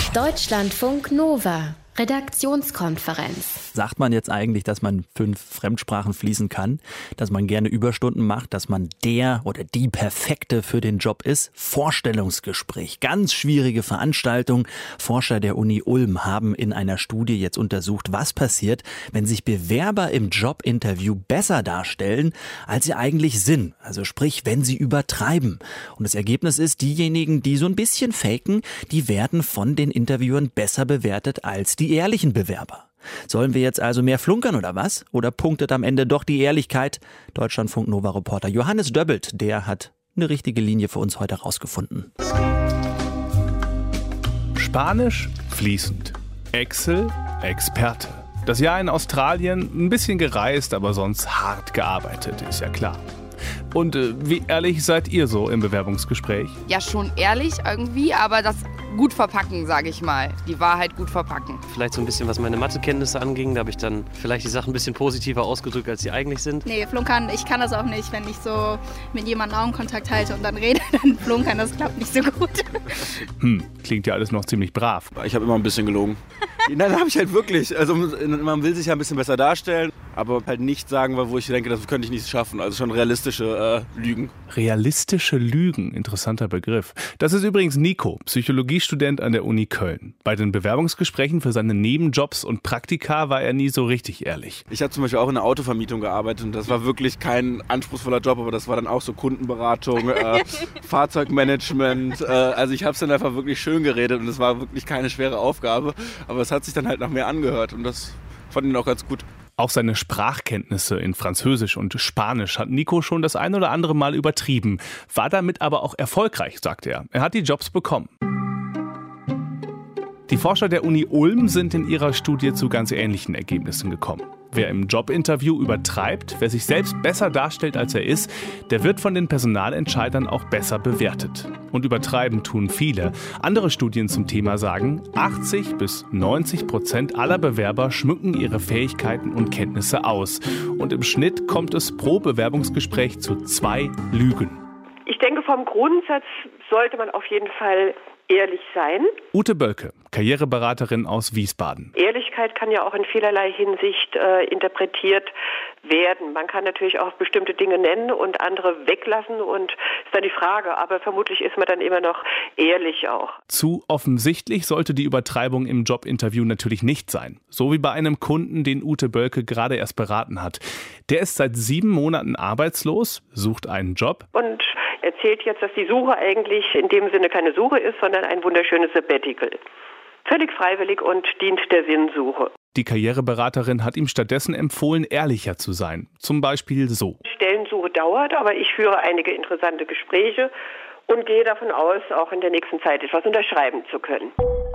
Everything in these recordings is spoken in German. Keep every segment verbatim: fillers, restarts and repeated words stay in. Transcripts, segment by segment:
Deutschlandfunk Nova, Redaktionskonferenz. Sagt man jetzt eigentlich, dass man fünf Fremdsprachen fließend kann, dass man gerne Überstunden macht, dass man der oder die Perfekte für den Job ist? Vorstellungsgespräch, ganz schwierige Veranstaltung. Forscher der Uni Ulm haben in einer Studie jetzt untersucht, was passiert, wenn sich Bewerber im Jobinterview besser darstellen, als sie eigentlich sind. Also sprich, wenn sie übertreiben. Und das Ergebnis ist, diejenigen, die so ein bisschen faken, die werden von den Interviewern besser bewertet als die ehrlichen Bewerber. Sollen wir jetzt also mehr flunkern oder was? Oder punktet am Ende doch die Ehrlichkeit? Deutschlandfunk Nova-Reporter Johannes Döbbelt, der hat eine richtige Linie für uns heute rausgefunden. Spanisch fließend. Excel Experte. Das Jahr in Australien ein bisschen gereist, aber sonst hart gearbeitet, ist ja klar. Und äh, wie ehrlich seid ihr so im Bewerbungsgespräch? Ja, schon ehrlich irgendwie, aber das gut verpacken, sage ich mal. Die Wahrheit gut verpacken. Vielleicht so ein bisschen, was meine Mathekenntnisse anging. Da habe ich dann vielleicht die Sachen ein bisschen positiver ausgedrückt, als sie eigentlich sind. Nee, flunkern, ich kann das auch nicht. Wenn ich so mit jemandem Augenkontakt halte und dann rede, dann flunkern, das klappt nicht so gut. Hm, klingt ja alles noch ziemlich brav. Ich habe immer ein bisschen gelogen. Nein, habe ich halt wirklich. Also man will sich ja ein bisschen besser darstellen, aber halt nicht sagen, wo ich denke, das könnte ich nicht schaffen. Also schon realistische äh, Lügen. Realistische Lügen, interessanter Begriff. Das ist übrigens Nico, Psychologiestudent an der Uni Köln. Bei den Bewerbungsgesprächen für seine Nebenjobs und Praktika war er nie so richtig ehrlich. Ich habe zum Beispiel auch in der Autovermietung gearbeitet und das war wirklich kein anspruchsvoller Job, aber das war dann auch so Kundenberatung, äh, Fahrzeugmanagement. Äh, also ich habe es dann einfach wirklich schön geredet und es war wirklich keine schwere Aufgabe, aber es hat sich dann halt nach mehr angehört und das fand ich auch ganz gut. Auch seine Sprachkenntnisse in Französisch und Spanisch hat Nico schon das ein oder andere Mal übertrieben, war damit aber auch erfolgreich, sagt er. Er hat die Jobs bekommen. Die Forscher der Uni Ulm sind in ihrer Studie zu ganz ähnlichen Ergebnissen gekommen. Wer im Jobinterview übertreibt, wer sich selbst besser darstellt, als er ist, der wird von den Personalentscheidern auch besser bewertet. Und übertreiben tun viele. Andere Studien zum Thema sagen, achtzig bis neunzig Prozent aller Bewerber schmücken ihre Fähigkeiten und Kenntnisse aus. Und im Schnitt kommt es pro Bewerbungsgespräch zu zwei Lügen. Ich denke, vom Grundsatz sollte man auf jeden Fall ehrlich sein. Ute Bölke, Karriereberaterin aus Wiesbaden. Ehrlichkeit kann ja auch in vielerlei Hinsicht äh, interpretiert werden. Man kann natürlich auch bestimmte Dinge nennen und andere weglassen und ist dann die Frage, aber vermutlich ist man dann immer noch ehrlich auch. Zu offensichtlich sollte die Übertreibung im Jobinterview natürlich nicht sein. So wie bei einem Kunden, den Ute Bölke gerade erst beraten hat. Der ist seit sieben Monaten arbeitslos, sucht einen Job. Und erzählt jetzt, dass die Suche eigentlich in dem Sinne keine Suche ist, sondern ein wunderschönes Sabbatical. Völlig freiwillig und dient der Sinnsuche. Die Karriereberaterin hat ihm stattdessen empfohlen, ehrlicher zu sein. Zum Beispiel so. Stellensuche dauert, aber ich führe einige interessante Gespräche und gehe davon aus, auch in der nächsten Zeit etwas unterschreiben zu können.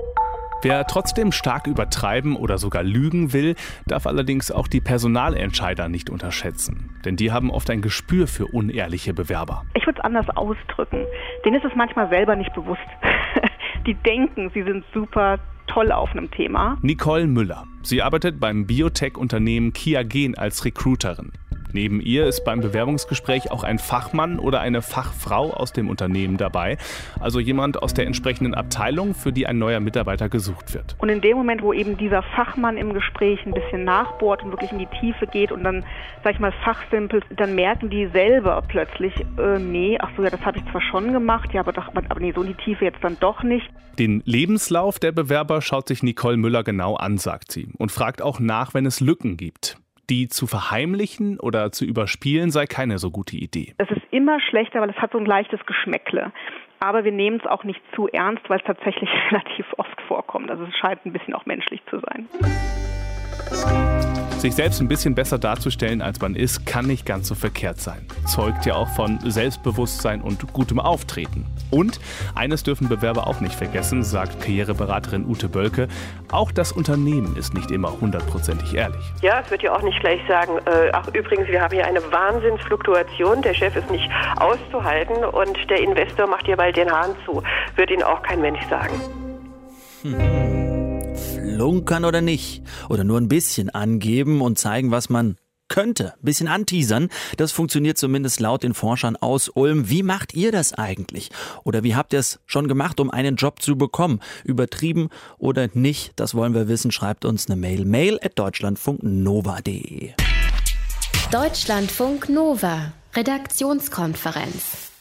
Wer trotzdem stark übertreiben oder sogar lügen will, darf allerdings auch die Personalentscheider nicht unterschätzen. Denn die haben oft ein Gespür für unehrliche Bewerber. Ich würde es anders ausdrücken. Denen ist es manchmal selber nicht bewusst. Die denken, sie sind super toll auf einem Thema. Nicole Müller. Sie arbeitet beim Biotech-Unternehmen Kiagen als Recruiterin. Neben ihr ist beim Bewerbungsgespräch auch ein Fachmann oder eine Fachfrau aus dem Unternehmen dabei. Also jemand aus der entsprechenden Abteilung, für die ein neuer Mitarbeiter gesucht wird. Und in dem Moment, wo eben dieser Fachmann im Gespräch ein bisschen nachbohrt und wirklich in die Tiefe geht und dann, sag ich mal, fachsimpelt, dann merken die selber plötzlich, äh, nee, ach so, ja, das habe ich zwar schon gemacht, ja, aber doch, aber nee, so in die Tiefe jetzt dann doch nicht. Den Lebenslauf der Bewerber schaut sich Nicole Müller genau an, sagt sie, und fragt auch nach, wenn es Lücken gibt. Die zu verheimlichen oder zu überspielen sei keine so gute Idee. Es ist immer schlechter, weil es hat so ein leichtes Geschmäckle. Aber wir nehmen es auch nicht zu ernst, weil es tatsächlich relativ oft vorkommt. Also es scheint ein bisschen auch menschlich zu sein. Sich selbst ein bisschen besser darzustellen, als man ist, kann nicht ganz so verkehrt sein. Zeugt ja auch von Selbstbewusstsein und gutem Auftreten. Und eines dürfen Bewerber auch nicht vergessen, sagt Karriereberaterin Ute Bölke, auch das Unternehmen ist nicht immer hundertprozentig ehrlich. Ja, es wird ja auch nicht gleich sagen, äh, ach übrigens, wir haben hier eine Wahnsinnsfluktuation, der Chef ist nicht auszuhalten und der Investor macht hier bald den Hahn zu. Wird Ihnen auch kein Mensch sagen. Hm. Flunkern oder nicht? Oder nur ein bisschen angeben und zeigen, was man könnte. Ein bisschen anteasern, das funktioniert zumindest laut den Forschern aus Ulm. Wie macht ihr das eigentlich? Oder wie habt ihr es schon gemacht, um einen Job zu bekommen? Übertrieben oder nicht? Das wollen wir wissen. Schreibt uns eine Mail. mail at deutschlandfunknova punkt de. Deutschlandfunk Nova. Redaktionskonferenz.